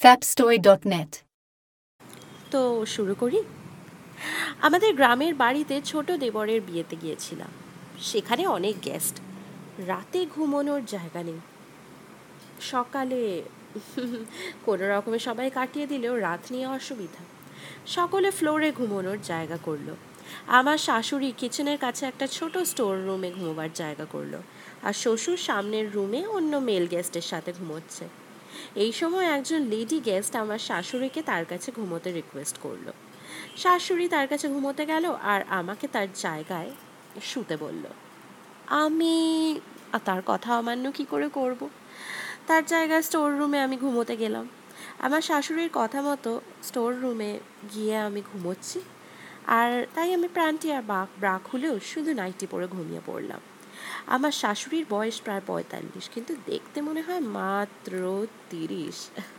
fabstory.net তো শুরু করি। আমাদের গ্রামের বাড়িতে ছোট দেবরের বিয়েতে গিয়েছিলাম। সেখানে অনেক গেস্ট, রাতে ঘুমানোর জায়গা নেই। সকালে কোনো রকমে সবাই কাটিয়ে দিলেও রাত নিয়ে অসুবিধা। সকলে ফ্লোরে ঘুমানোর জায়গা করলো। আমার শাশুড়ি কিচেনের কাছে একটা ছোট স্টোর রুমে ঘুমোবার জায়গা করলো, আর শ্বশুর সামনের রুমে অন্য মেল গেস্টের সাথে ঘুমোচ্ছে। এই সময় একজন লেডি গেস্ট আমার শাশুড়িকে তার কাছে ঘুমোতে রিকোয়েস্ট করলো। শাশুড়ি তার কাছে ঘুমোতে গেল আর আমাকে তার জায়গায় শুতে বলল। আমি তার কথা অমান্য কি করে করব? তার জায়গায় স্টোর রুমে আমি ঘুমোতে গেলাম। আমার শাশুড়ির কথা মতো স্টোর রুমে গিয়ে আমি ঘুমোচ্ছি, আর তাই আমি প্যান্টি আর ব্রা খুলেও শুধু নাইটি পরে ঘুমিয়ে পড়লাম। আমার শাশুড়ির বয়স প্রায় 45, কিন্তু দেখতে মনে হয় মাত্র 30।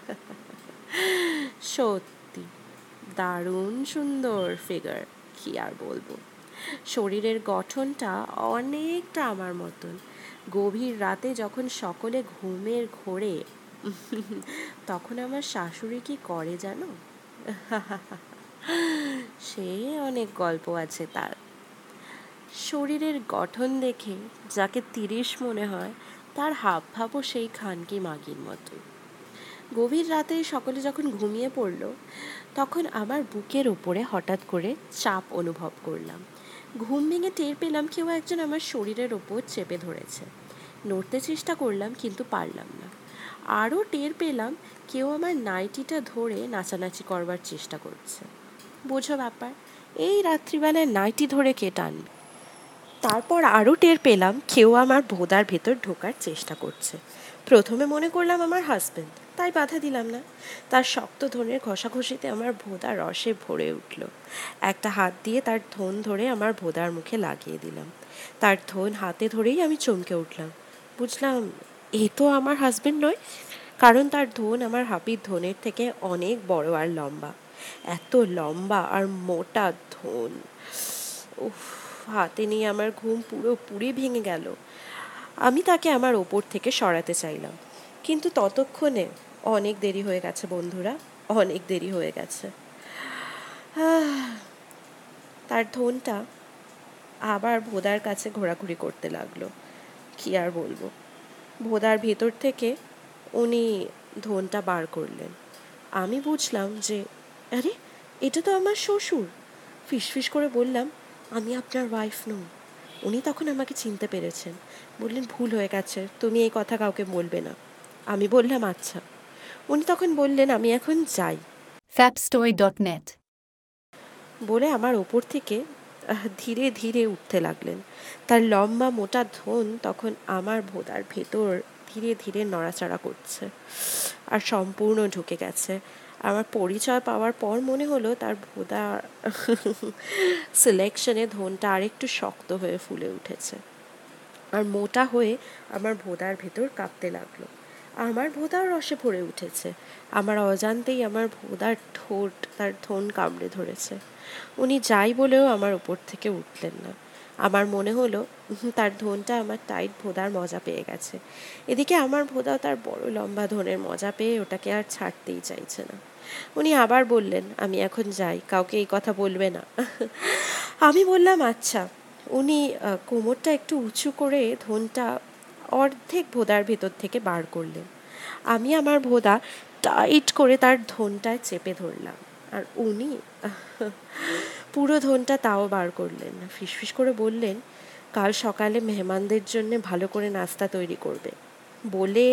সত্যি দারুণ সুন্দর ফিগার, কি আর বলবো। শরীরের গঠনটা অনেকটা আমার মতন। গভীর রাতে যখন সকলে ঘুমের ঘোরে, তখন আমার শাশুড়ি কি করে জানো? সে অনেক গল্প আছে তার। শরীরের গঠন দেখে যাকে 30 মনে হয়, তার হাব ভাবও সেই খানকি মাগির মতো। গভীর রাতে সকলে যখন ঘুমিয়ে পড়ল, তখন আমার বুকের ওপরে হঠাৎ করে চাপ অনুভব করলাম। ঘুম ভেঙে টের পেলাম কেউ একজন আমার শরীরের ওপর চেপে ধরেছে। নড়তে চেষ্টা করলাম, কিন্তু পারলাম না। আরও টের পেলাম কেউ আমার নাইটিটা ধরে নাচানাচি করবার চেষ্টা করছে। বোঝো ব্যাপার, এই রাত্রিবেলায় নাইটি ধরে কে টানবে? তারপর আরও টের পেলাম কেউ আমার ভোঁদার ভেতর ঢোকার চেষ্টা করছে। প্রথমে মনে করলাম আমার হাজবেন্ড, তাই বাধা দিলাম না। তার শক্ত ধনের ঘষাঘষিতে আমার ভোঁদা রসে ভরে উঠল। একটা হাত দিয়ে তার ধন ধরে আমার ভোঁদার মুখে লাগিয়ে দিলাম। তার ধন হাতে ধরেই আমি চমকে উঠলাম। বুঝলাম এ তো আমার হাজবেন্ড নয়, কারণ তার ধন আমার হাপির ধনের থেকে অনেক বড় আর লম্বা। এত লম্বা আর মোটা ধন, উফ! হাতে নিয়ে আমার ঘুম পুরোপুরি ভেঙে গেল। আমি তাকে আমার ওপর থেকে সরাতে চাইলাম, কিন্তু ততক্ষণে অনেক দেরি হয়ে গেছে বন্ধুরা, অনেক দেরি হয়ে গেছে। তার ধনটা আবার ভোদার কাছে ঘোরাঘুরি করতে লাগলো। কি আর বলবো, ভোদার ভেতর থেকে উনি ধনটা বার করলেন। আমি বুঝলাম যে আরে, এটা তো আমার শ্বশুর। ফিসফিস করে বললাম, আমি আপনার ওয়াইফ নই। উনি তখন আমাকে চিনতে পেরেছেন, বললেন ভুল হয়ে গেছে, তুমি এই কথা কাউকে বলবে না। আমি বললাম আচ্ছা। উনি তখন বললেন আমি এখন যাই। fabstory.net বলে আমার ওপর থেকে ধীরে ধীরে উঠতে লাগলেন। তার লম্বা মোটা ধন তখন আমার ভোঁদার ভেতর ধীরে ধীরে নড়াচড়া করছে আর সম্পূর্ণ ঢুকে গেছে। আমার পরিচয় পাওয়ার পর মনে হলো তার ভোঁদা সিলেকশনে ধনটা আরেকটু শক্ত হয়ে ফুলে উঠেছে আর মোটা হয়ে আমার ভোঁদার ভেতর কাঁপতে লাগলো। আমার ভোঁদার রসে ভরে উঠেছে। আমার অজান্তেই আমার ভোঁদার ঠোঁট তার ধন কামড়ে ধরেছে। উনি যাই বলেও আমার উপর থেকে উঠলেন না। আমার মনে হলো তার ধনটা আমার টাইট ভোঁদার মজা পেয়ে গেছে। এদিকে আমার ভোঁদাও তার বড় লম্বা ধনের মজা পেয়ে ওটাকে আর ছাড়তেই চাইছে না। উনি আবার বললেন আমি এখন যাই, কাউকে এই কথা বলবে না। আমি বললাম আচ্ছা। উনি কোমরটা একটু উঁচু করে ধনটা অর্ধেক ভোঁদার ভেতর থেকে বার করলেন। আমি আমার ভোঁদা টাইট করে তার ধনটায় চেপে ধরলাম, আর উনি পুরো ধনটা তাও বার করলেন। ফিসফিস করে বললেন কাল সকালে মেহমানদের জন্য ভালো করে নাস্তা তৈরি করবে বলে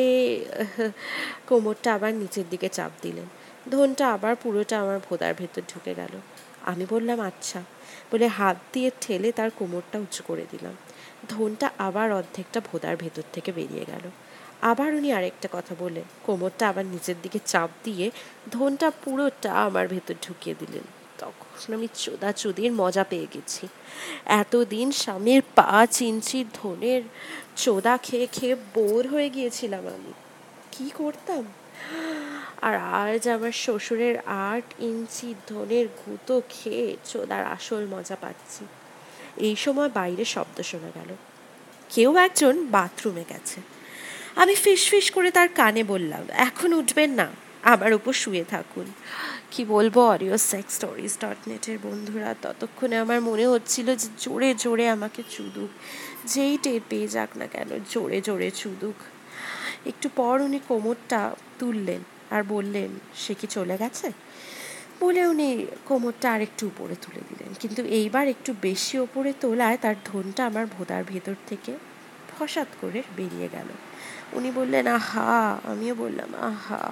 কোমরটা আবার নিচের দিকে চাপ দিলেন। ধনটা আবার পুরোটা আমার ভোঁদার ভেতর ঢুকে গেল। আমি বললাম আচ্ছা বলে হাত দিয়ে ঠেলে তার কোমরটা উঁচু করে দিলাম। ধনটা আবার অর্ধেকটা ভোঁদার ভেতর থেকে বেরিয়ে গেল। আবার উনি আরেকটা কথা বলে কোমরটা আবার নিচের দিকে চাপ দিয়ে ধনটা পুরোটা আমার ভেতর ঢুকিয়ে দিলেন। তখন আমি চোদাচুদির মজা পেয়ে গেছি। এতদিন স্বামীর 5 ইঞ্চির ধনের চোদা খেয়ে খেয়ে বোর হয়ে গিয়েছিলাম আমি। কি করতাম? আর আজ আমার শ্বশুরের 8 ইঞ্চি ধনের গুঁতো খেয়ে চোদার আসল মজা পাচ্ছি। এই সময় বাইরে শব্দ শোনা গেল, কেউ একজন বাথরুমে গেছে। আমি ফিসফিস করে তার কানে বললাম এখন উঠবেন না। আমার উপর শুয়ে থাকুন। কি বলবো, audiosexstories.net-এর বন্ধুরা, ততক্ষণে আমার মনে হচ্ছিল যে জোরে জোরে আমাকে চুদুক, যেই টের পেয়ে যাক না কেন জোরে জোরে চুদুক। একটু পর উনি কোমরটা তুললেন আর বললেন, সে কি চলে গেছে? বলে উনি কোমরটা আরেকটু উপরে তুলে দিলেন, কিন্তু এইবার একটু বেশি ওপরে তোলায় তার ধনটা আমার ভোঁদার ভেতর থেকে ফসাত করে বেরিয়ে গেল। উনি বললেন, আহা। আমিও বললাম, আহা।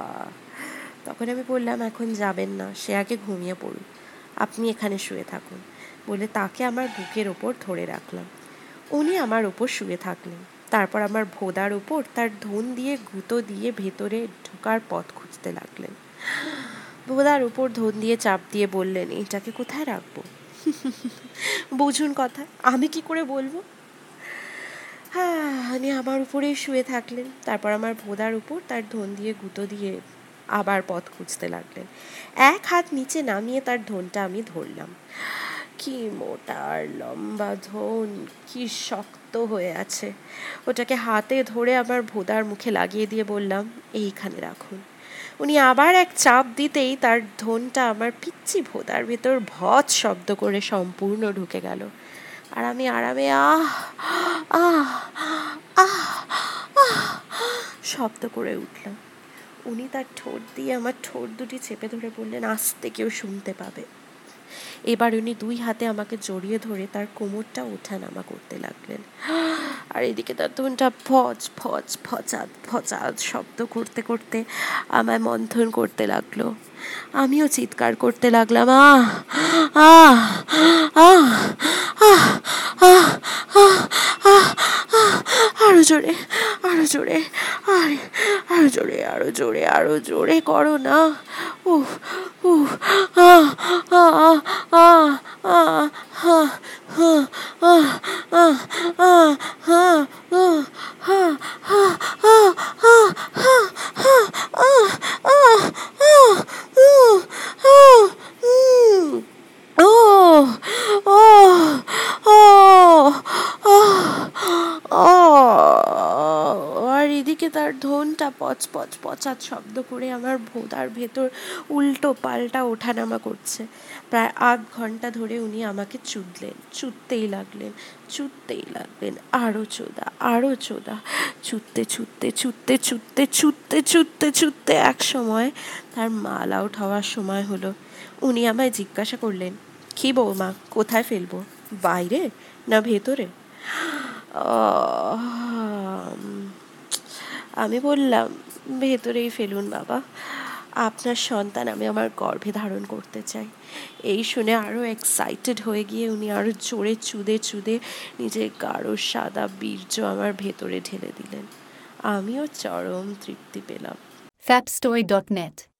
তখন আমি বললাম, এখন যাবেন না, সে আগে ঘুমিয়ে পড়ুন, আপনি এখানে শুয়ে থাকুন, বলে তাকে আমার বুকের ওপর ধরে রাখলাম। উনি আমার ওপর শুয়ে থাকলেন। তারপর আমার ভোঁদার ওপর তার ধন দিয়ে গুঁতো দিয়ে ভেতরে ঢোকার পথ খুঁজতে লাগলেন। ভোঁদার উপর ধন দিয়ে চাপ দিয়ে বললেন, এটাকে কোথায় রাখবো? বুঝুন কথা, আমি কি করে বলবো? হ্যাঁ, উনি আমার উপরেই শুয়ে থাকলেন। তারপর আমার ভোঁদার উপর তার ধন দিয়ে গুঁতো দিয়ে আবার পথ খুঁজতে লাগলেন। এক হাত নিচে নামিয়ে তার ধনটা আমি ধরলাম। কি মোটা আর লম্বা ধন, কি শক্ত হয়ে আছে। ওটাকে হাতে ধরে আমার ভোঁদার মুখে লাগিয়ে দিয়ে বললাম, এইখানে রাখুন। উনি আবার এক চাপ দিতেই তার ধনটা আমার পিচ্চি ভোঁদার ভেতর ভৎ শব্দ করে সম্পূর্ণ ঢুকে গেল। আর আমি আরামে আহ আহ আহ আহ শব্দ করে উঠলাম। উনি তার ঠোঁট দিয়ে আমার ঠোঁট দুটি চেপে ধরে বললেন, আস্তে, কেউ শুনতে পাবে। এবার উনি দুই হাতে আমাকে জড়িয়ে ধরে তার কোমরটা ওঠানামা করতে লাগলেন। আর এদিকে তার ধনটা ফচ ফচ ফচাত ফচাত শব্দ করতে করতে আমায় মন্থন করতে লাগলো। আমিও চিৎকার করতে লাগলাম, আহ আহ আহ আহ আহ আহ আরো জোরে, আরো জোরে, আরো জোরে, আরো জোরে, আরো জোরে করো না। উহ উহ আহ আহ আহ আহ আহ আর এদিকে তার ধনটা পচ পচ পচাত শব্দ করে আমার ভোঁদার ভেতর উল্টো পাল্টা ওঠানামা করছে। প্রায় আধ ঘন্টা ধরে উনি আমাকে চুদতেই লাগলেন, আরো চোদা, আরো চোদা, ছুটতে এক সময় তার মাল আউট হওয়ার সময় হলো। উনি আমায় জিজ্ঞাসা করলেন, কি বৌমা, কোথায় ফেলবো, বাইরে না ভেতরে? আমি বললাম, ভেতরেই ফেলুন বাবা, আপনার সন্তান আমি আমার গর্ভে ধারণ করতে চাই। এই শুনে আরো এক্সাইটেড হয়ে গিয়ে উনি আরো জোরে চুদে নিজের গাঢ় সাদা বীর্য আমার ভেতরে ঢেলে দিলেন। আমিও চরম তৃপ্তি পেলাম। fapstory.net